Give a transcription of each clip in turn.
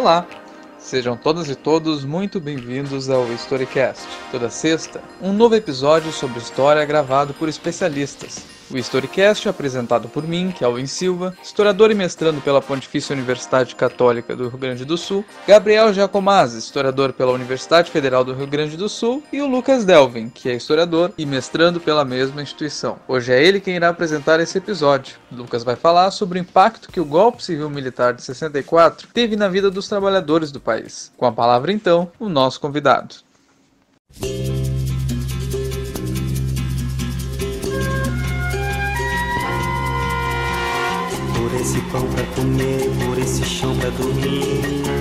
Olá! Sejam todas e todos muito bem-vindos ao Storycast. Toda sexta, um novo episódio sobre história gravado por especialistas. O Storycast é apresentado por mim, Kelvin Silva, historiador e mestrando pela Pontifícia Universidade Católica do Rio Grande do Sul, Gabriel Giacomazzi, historiador pela Universidade Federal do Rio Grande do Sul, e o Lucas Delvin, que é historiador e mestrando pela mesma instituição. Hoje é ele quem irá apresentar esse episódio. Lucas vai falar sobre o impacto que o golpe civil-militar de 64 teve na vida dos trabalhadores do país. Com a palavra, então, o nosso convidado. Por esse pão pra comer, por esse chão pra dormir,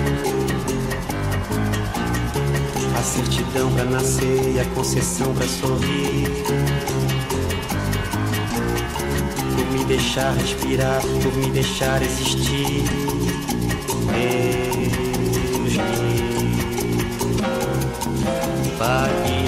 a certidão pra nascer e a concessão pra sorrir, por me deixar respirar, por me deixar existir, Deus me pague.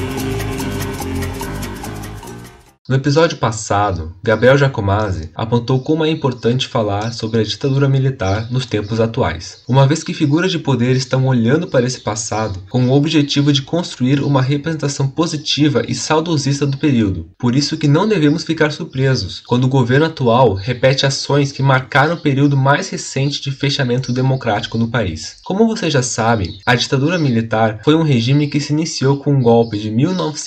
No episódio passado, Gabriel Giacomazzi apontou como é importante falar sobre a ditadura militar nos tempos atuais, uma vez que figuras de poder estão olhando para esse passado com o objetivo de construir uma representação positiva e saudosista do período. Por isso que não devemos ficar surpresos quando o governo atual repete ações que marcaram o período mais recente de fechamento democrático no país. Como vocês já sabem, a ditadura militar foi um regime que se iniciou com um golpe de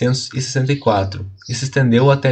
1964 e se estendeu até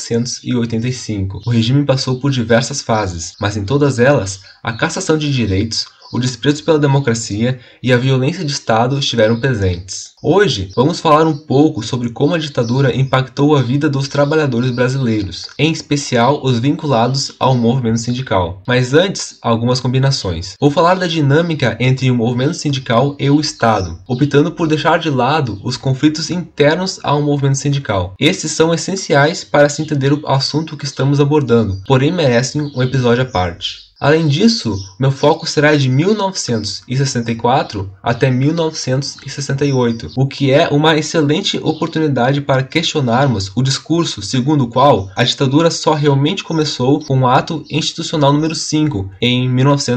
1985. O regime passou por diversas fases, mas em todas elas, a cassação de direitos, o desprezo pela democracia e a violência de Estado estiveram presentes. Hoje, vamos falar um pouco sobre como a ditadura impactou a vida dos trabalhadores brasileiros, em especial os vinculados ao movimento sindical. Mas antes, algumas combinações. Vou falar da dinâmica entre o movimento sindical e o Estado, optando por deixar de lado os conflitos internos ao movimento sindical. Esses são essenciais para se entender o assunto que estamos abordando, porém merecem um episódio à parte. Além disso, meu foco será de 1964 até 1968, o que é uma excelente oportunidade para questionarmos o discurso segundo o qual a ditadura só realmente começou com o ato institucional número 5, em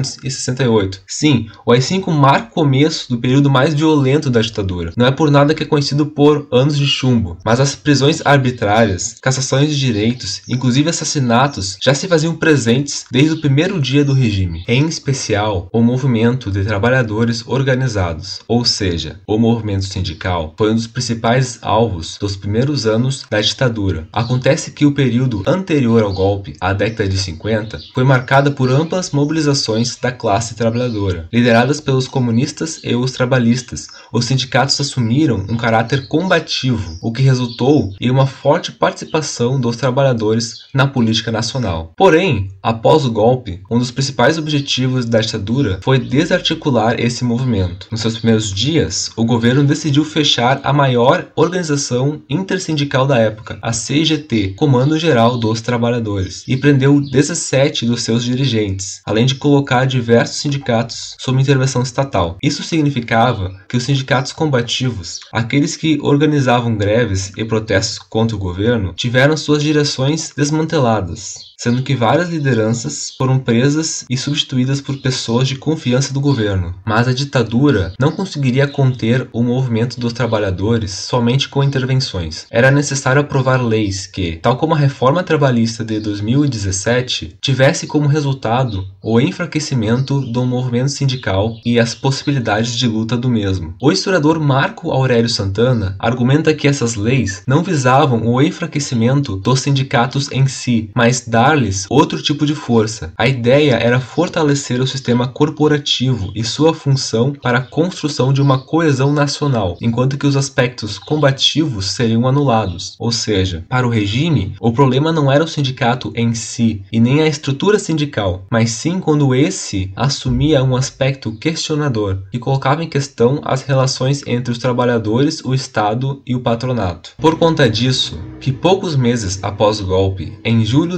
1968. Sim, o AI-5 marca o começo do período mais violento da ditadura. Não é por nada que é conhecido por anos de chumbo, mas as prisões arbitrárias, cassações de direitos, inclusive assassinatos, já se faziam presentes desde o primeiro dia do regime, em especial o movimento de trabalhadores organizados, ou seja, o movimento sindical, foi um dos principais alvos dos primeiros anos da ditadura. Acontece que o período anterior ao golpe, a década de 50, foi marcada por amplas mobilizações da classe trabalhadora, lideradas pelos comunistas e os trabalhistas. Os sindicatos assumiram um caráter combativo, o que resultou em uma forte participação dos trabalhadores na política nacional. Porém, após o golpe, um dos principais objetivos da ditadura foi desarticular esse movimento. Nos seus primeiros dias, o governo decidiu fechar a maior organização intersindical da época, a CGT, Comando Geral dos Trabalhadores, e prendeu 17 dos seus dirigentes, além de colocar diversos sindicatos sob intervenção estatal. Isso significava que os sindicatos combativos, aqueles que organizavam greves e protestos contra o governo, tiveram suas direções desmanteladas, sendo que várias lideranças foram presas e substituídas por pessoas de confiança do governo. Mas a ditadura não conseguiria conter o movimento dos trabalhadores somente com intervenções. Era necessário aprovar leis que, tal como a reforma trabalhista de 2017, tivesse como resultado o enfraquecimento do movimento sindical e as possibilidades de luta do mesmo. O historiador Marco Aurélio Santana argumenta que essas leis não visavam o enfraquecimento dos sindicatos em si, mas dar-lhes outro tipo de força. A ideia era fortalecer o sistema corporativo e sua função para a construção de uma coesão nacional, enquanto que os aspectos combativos seriam anulados. Ou seja, para o regime, o problema não era o sindicato em si e nem a estrutura sindical, mas sim quando esse assumia um aspecto questionador e colocava em questão as relações entre os trabalhadores, o Estado e o patronato. Por conta disso, que poucos meses após o golpe, em julho de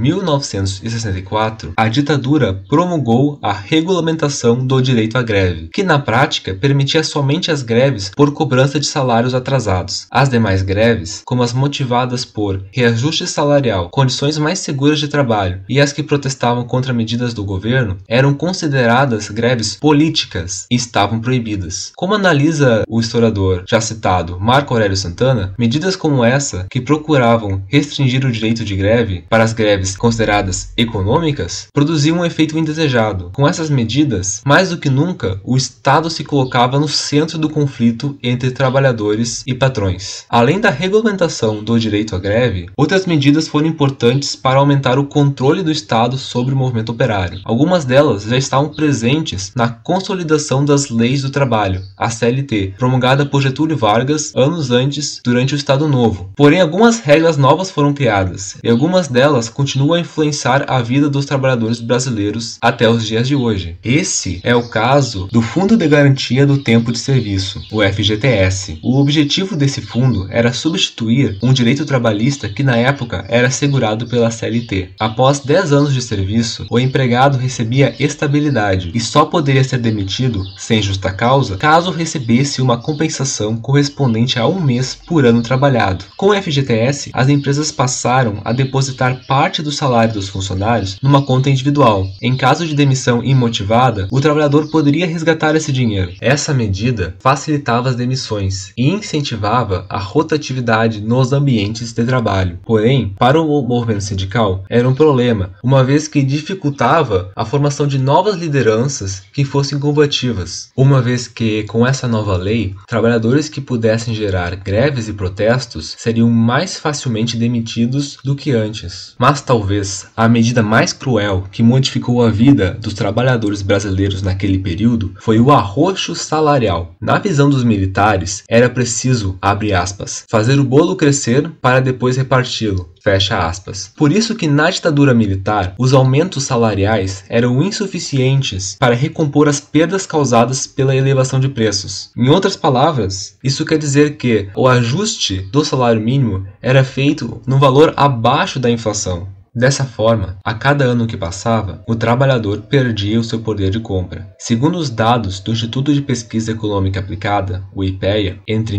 1964, a ditadura promulgou a regulamentação do direito à greve, que na prática permitia somente as greves por cobrança de salários atrasados. As demais greves, como as motivadas por reajuste salarial, condições mais seguras de trabalho e as que protestavam contra medidas do governo, eram consideradas greves políticas e estavam proibidas. Como analisa o historiador já citado Marco Aurélio Santana, medidas como essa, que procuravam restringir o direito de greve para as greves consideradas econômicas, produziam um efeito indesejado. Com essas medidas, mais do que nunca, o Estado se colocava no centro do conflito entre trabalhadores e patrões. Além da regulamentação do direito à greve, outras medidas foram importantes para aumentar o controle do Estado sobre o movimento operário. Algumas delas já estavam presentes na Consolidação das Leis do Trabalho, a CLT, promulgada por Getúlio Vargas anos antes, durante o Estado Novo. Porém, algumas regras novas foram criadas, e algumas delas continuam a influenciar a vida dos trabalhadores brasileiros até os dias de hoje. Esse é o caso do Fundo de Garantia do Tempo de Serviço, o FGTS. O objetivo desse fundo era substituir um direito trabalhista que na época era assegurado pela CLT. Após 10 anos de serviço, o empregado recebia estabilidade e só poderia ser demitido, sem justa causa, caso recebesse uma compensação correspondente a um mês por ano trabalhado. Com o FGTS, as empresas passaram a depositar parte do salário dos funcionários numa conta individual. Em caso de demissão imotivada, o trabalhador poderia resgatar esse dinheiro. Essa medida facilitava as demissões e incentivava a rotatividade nos ambientes de trabalho. Porém, para o movimento sindical, era um problema, uma vez que dificultava a formação de novas lideranças que fossem combativas, uma vez que, com essa nova lei, trabalhadores que pudessem gerar greves e protestos seriam mais facilmente demitidos do que antes. Mas talvez a medida mais cruel que modificou a vida dos trabalhadores brasileiros naquele período foi o arroxo salarial. Na visão dos militares, era preciso, abre aspas, fazer o bolo crescer para depois reparti-lo. Fecha aspas. Por isso que na ditadura militar, os aumentos salariais eram insuficientes para recompor as perdas causadas pela elevação de preços. Em outras palavras, isso quer dizer que o ajuste do salário mínimo era feito num valor abaixo da inflação. Dessa forma, a cada ano que passava, o trabalhador perdia o seu poder de compra. Segundo os dados do Instituto de Pesquisa Econômica Aplicada, o IPEA, entre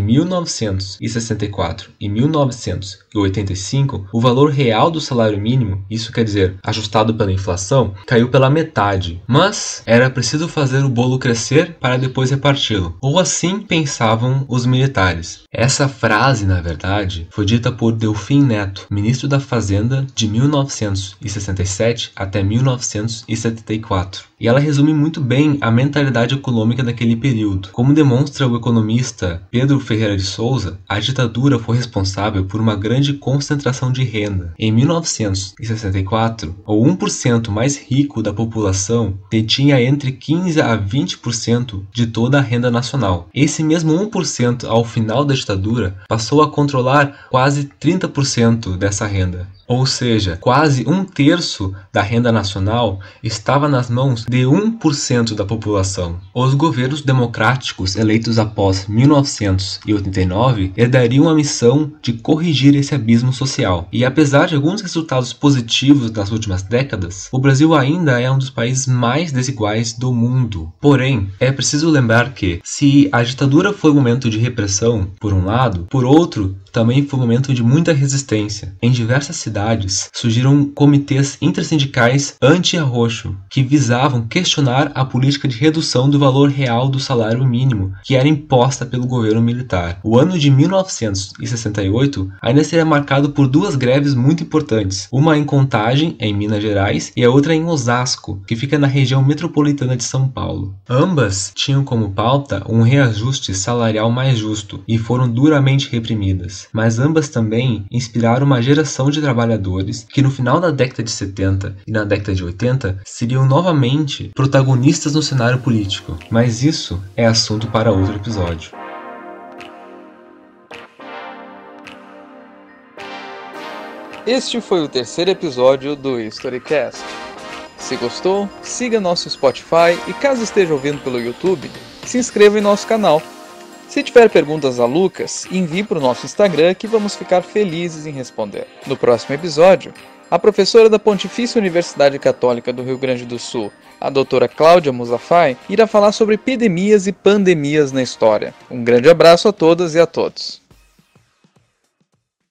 1964 e 1985, o valor real do salário mínimo, isso quer dizer, ajustado pela inflação, caiu pela metade. Mas era preciso fazer o bolo crescer para depois reparti-lo. Ou assim pensavam os militares. Essa frase, na verdade, foi dita por Delfim Neto, ministro da Fazenda de 1967 até 1974. E ela resume muito bem a mentalidade econômica daquele período. Como demonstra o economista Pedro Ferreira de Souza, a ditadura foi responsável por uma grande concentração de renda. Em 1964, o 1% mais rico da população detinha entre 15% a 20% de toda a renda nacional. Esse mesmo 1%, ao final da ditadura, passou a controlar quase 30% dessa renda. Ou seja, quase 1/3 da renda nacional estava nas mãos de 1% da população. Os governos democráticos eleitos após 1989 herdariam a missão de corrigir esse abismo social. E apesar de alguns resultados positivos nas últimas décadas, o Brasil ainda é um dos países mais desiguais do mundo. Porém, é preciso lembrar que, se a ditadura foi um momento de repressão, por um lado, por outro, também foi um momento de muita resistência. Em diversas cidades surgiram comitês intersindicais anti-arroxo, que visavam questionar a política de redução do valor real do salário mínimo, que era imposta pelo governo militar. O ano de 1968 ainda seria marcado por duas greves muito importantes, uma em Contagem, em Minas Gerais, e a outra em Osasco, que fica na região metropolitana de São Paulo. Ambas tinham como pauta um reajuste salarial mais justo e foram duramente reprimidas. Mas ambas também inspiraram uma geração de trabalhadores que no final da década de 70 e na década de 80 seriam novamente protagonistas no cenário político. Mas isso é assunto para outro episódio. Este foi o terceiro episódio do Historycast. Se gostou, siga nosso Spotify e caso esteja ouvindo pelo YouTube, se inscreva em nosso canal. Se tiver perguntas a Lucas, envie para o nosso Instagram que vamos ficar felizes em responder. No próximo episódio, a professora da Pontifícia Universidade Católica do Rio Grande do Sul, a doutora Cláudia Musafai, irá falar sobre epidemias e pandemias na história. Um grande abraço a todas e a todos.